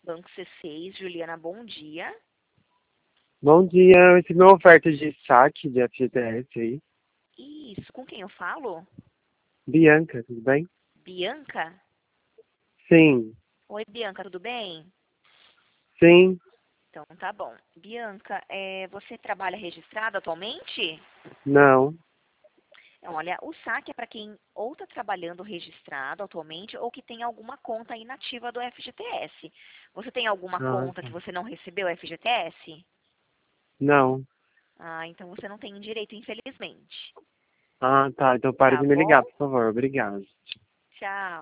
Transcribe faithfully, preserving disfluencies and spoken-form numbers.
Banco C seis, Juliana, bom dia. Bom dia, eu recebi uma oferta de saque de F G T S aí. Isso, com quem eu falo? Bianca, tudo bem? Bianca? Sim, Oi, Bianca, tudo bem? sim, Então, tá bom. Bianca, é, você trabalha registrado atualmente? não. Olha, o saque é para quem ou está trabalhando registrado atualmente ou que tem alguma conta inativa do F G T S. Você tem alguma Ah, conta tá. que você não recebeu F G T S? Não. Ah, então você não tem direito, infelizmente. Ah, tá. Então para Tá de me bom? ligar, por favor. Obrigado. Tchau.